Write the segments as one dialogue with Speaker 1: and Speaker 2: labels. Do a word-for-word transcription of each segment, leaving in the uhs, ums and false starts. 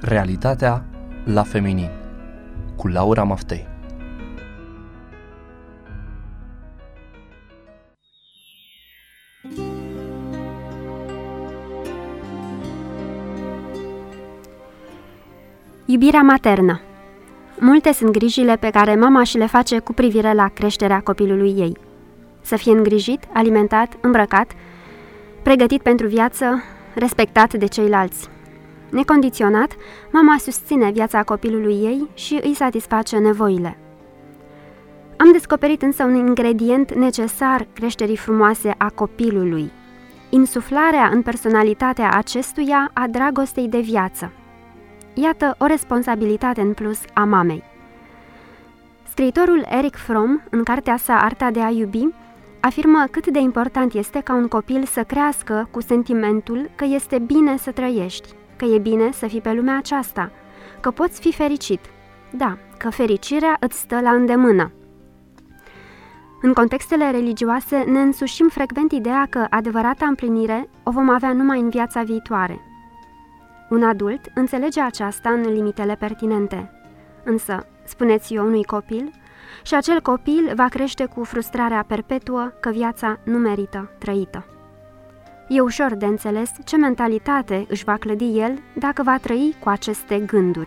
Speaker 1: Realitatea la feminin cu Laura Maftei.
Speaker 2: Iubirea maternă. Multe sunt grijile pe care mama și le face cu privire la creșterea copilului ei. Să fie îngrijit, alimentat, îmbrăcat, pregătit pentru viață, respectat de ceilalți. Necondiționat, mama susține viața copilului ei și îi satisface nevoile. Am descoperit însă un ingredient necesar creșterii frumoase a copilului: insuflarea în personalitatea acestuia a dragostei de viață. Iată o responsabilitate în plus a mamei. Scriitorul Erich Fromm, în cartea sa Arta de a iubi, afirmă cât de important este ca un copil să crească cu sentimentul că este bine să trăiești, că e bine să fii pe lumea aceasta, că poți fi fericit. Da, că fericirea îți stă la îndemână. În contextele religioase ne însușim frecvent ideea că adevărata împlinire o vom avea numai în viața viitoare. Un adult înțelege aceasta în limitele pertinente. Însă, spuneți eu unui copil, și acel copil va crește cu frustrarea perpetuă că viața nu merită trăită. E ușor de înțeles ce mentalitate își va clădi el dacă va trăi cu aceste gânduri.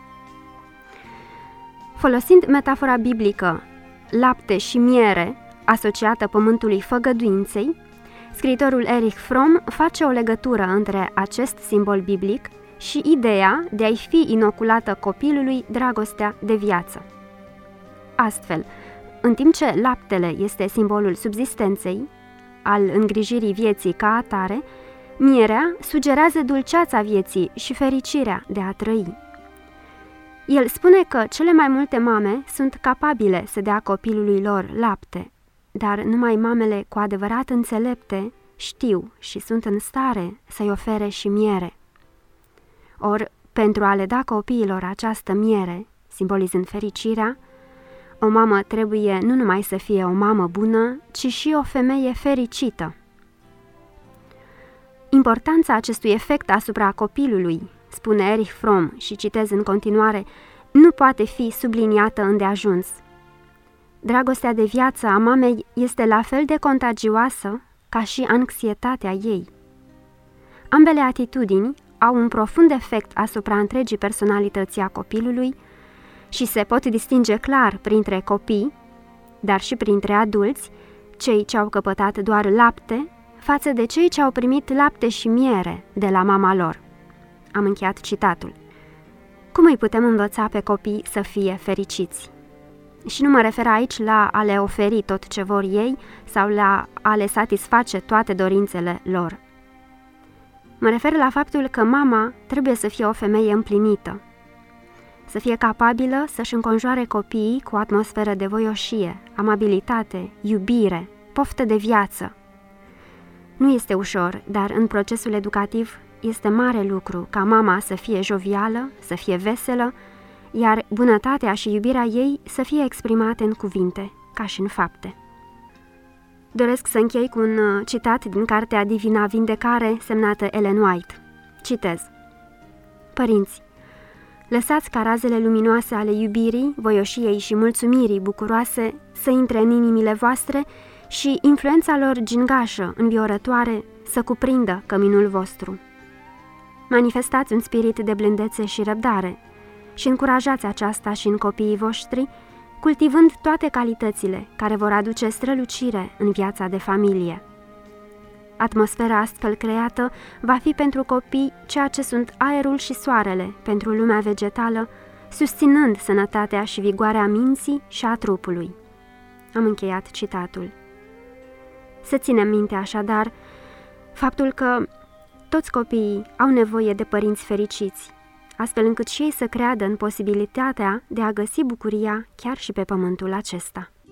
Speaker 2: Folosind metafora biblică lapte și miere asociată pământului făgăduinței, scriitorul Erich Fromm face o legătură între acest simbol biblic și ideea de a-i fi inoculată copilului dragostea de viață. Astfel, în timp ce laptele este simbolul subzistenței, al îngrijirii vieții ca atare, mierea sugerează dulceața vieții și fericirea de a trăi. El spune că cele mai multe mame sunt capabile să dea copilului lor lapte, dar numai mamele cu adevărat înțelepte știu și sunt în stare să-i ofere și miere. Or, pentru a le da copiilor această miere, simbolizând fericirea, o mamă trebuie nu numai să fie o mamă bună, ci și o femeie fericită. Importanța acestui efect asupra copilului, spune Erich Fromm și citez în continuare, nu poate fi subliniată îndeajuns. Dragostea de viață a mamei este la fel de contagioasă ca și anxietatea ei. Ambele atitudini au un profund efect asupra întregii personalității a copilului și se pot distinge clar printre copii, dar și printre adulți, cei ce au căpătat doar lapte, față de cei ce au primit lapte și miere de la mama lor. Am încheiat citatul. Cum îi putem învăța pe copii să fie fericiți? Și nu mă refer aici la a le oferi tot ce vor ei sau la a le satisface toate dorințele lor. Mă refer la faptul că mama trebuie să fie o femeie împlinită, să fie capabilă să-și înconjoare copiii cu o atmosferă de voioșie, amabilitate, iubire, poftă de viață. Nu este ușor, dar în procesul educativ este mare lucru ca mama să fie jovială, să fie veselă, iar bunătatea și iubirea ei să fie exprimate în cuvinte, ca și în fapte. Doresc să închei cu un citat din cartea Divina Vindecare, semnată Ellen White. Citez: Părinți, lăsați ca razele luminoase ale iubirii, voioșiei și mulțumirii bucuroase să intre în inimile voastre și influența lor gingașă, înviorătoare, să cuprindă căminul vostru. Manifestați un spirit de blândețe și răbdare și încurajați aceasta și în copiii voștri, cultivând toate calitățile care vor aduce strălucire în viața de familie. Atmosfera astfel creată va fi pentru copii ceea ce sunt aerul și soarele pentru lumea vegetală, susținând sănătatea și vigoarea minții și a trupului. Am încheiat citatul. Să ținem minte așadar faptul că toți copiii au nevoie de părinți fericiți, astfel încât și ei să creadă în posibilitatea de a găsi bucuria chiar și pe pământul acesta.